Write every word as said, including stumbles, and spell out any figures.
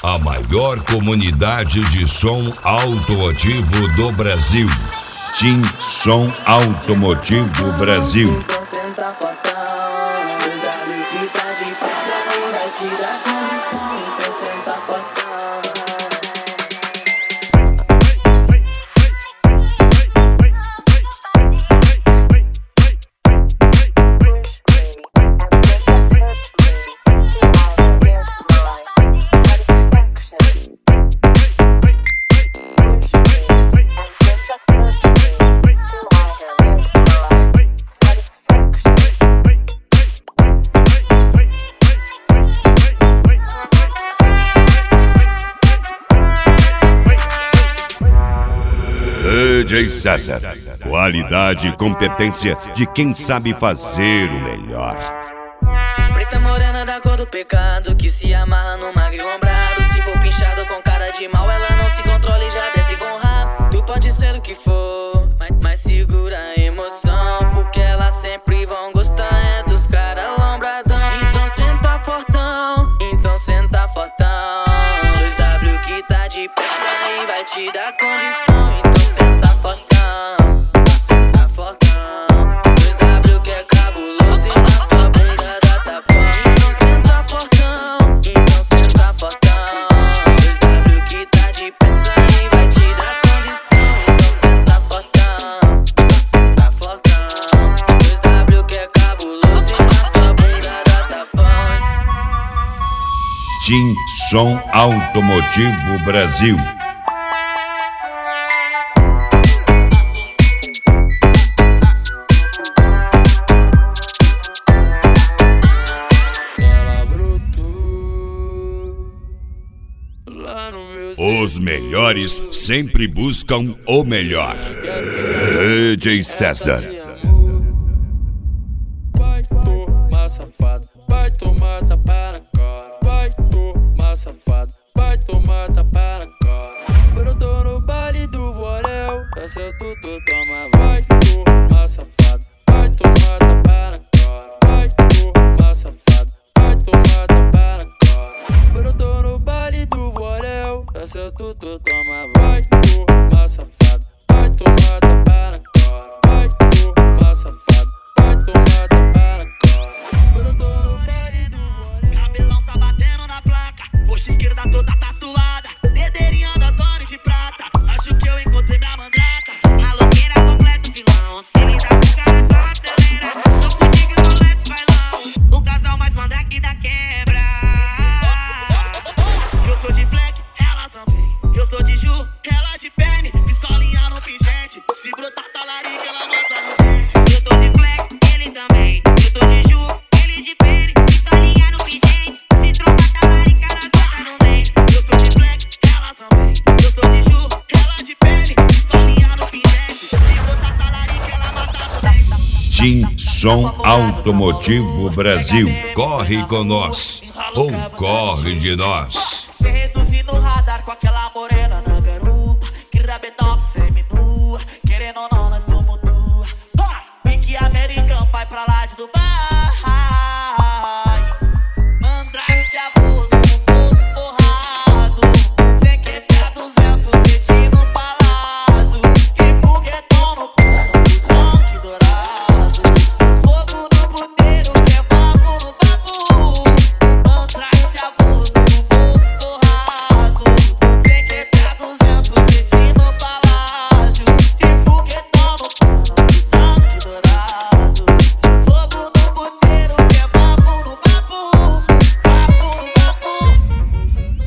A maior comunidade de som automotivo do Brasil. Tim Som Automotivo Brasil. D J César, qualidade e competência de quem sabe fazer o melhor. Preta morena da cor do pecado, que se amarra no magro lombrado. Se for pinchado com cara de mal, ela não se controla e já desce com rabo. Tu pode ser o que for, mas, mas segura a emoção, porque elas sempre vão gostar é dos caras lombradão. Então senta fortão, então senta fortão. dois W que tá de peça e vai te dar condição. Então senta fortão, senta fortão. dois W que é cabuloso e na sua bunda dá tapão. Então senta fortão, então senta fortão. dois W que tá de peça e vai te dar condição. Então senta fortão, senta fortão. dois W que é cabuloso e na sua bunda dá tapão. Tim Som Automotivo Brasil. Os melhores sempre buscam o melhor. D J César. Vai tomar safado, vai tomar tapa na cara. Vai tomar safado, vai tomar tapa na cara. Eu tô no baile do Borel, essa tu, tu toma. Vai tomar safado, vai tomar tapa na cara. Vai tomar safado, vai tomar tapa na cara. Eu tô no baile do Borel, essa tu, tu toma. Vai tomar safado, vai tomar tapa na cara. Vai tomar safado, vai tomar tapa na cara. Eu tô no baile do Borel. Cabelão tá batendo na placa, coxa esquerda toda tatuada, dedeirinha da Tony de prata. Acho que eu encontrei minha mandraca. Maloqueira completa o vilão, se me dá fuga nós fala acelera. Tô contigo no Let's Bailão, o casal mais mandrake da quebra. Eu tô de fleck, ela também. Eu tô de ju, ela de pene. Pistolinha no pingente, se brotar talarica ela mata no dente. Eu tô de fleck, ele também. Eu tô de ju, ele de pene. Pistolinha no pingente, se trocar talarica nós mata no dente. Eu tô de fleck, ela também. Eu tô de ju, ela de pene. Pistolinha no pingente, se brotar talarica ela mata no dente. Tim Som Automotivo Brasil. Corre com nós ou corre de nós. Cê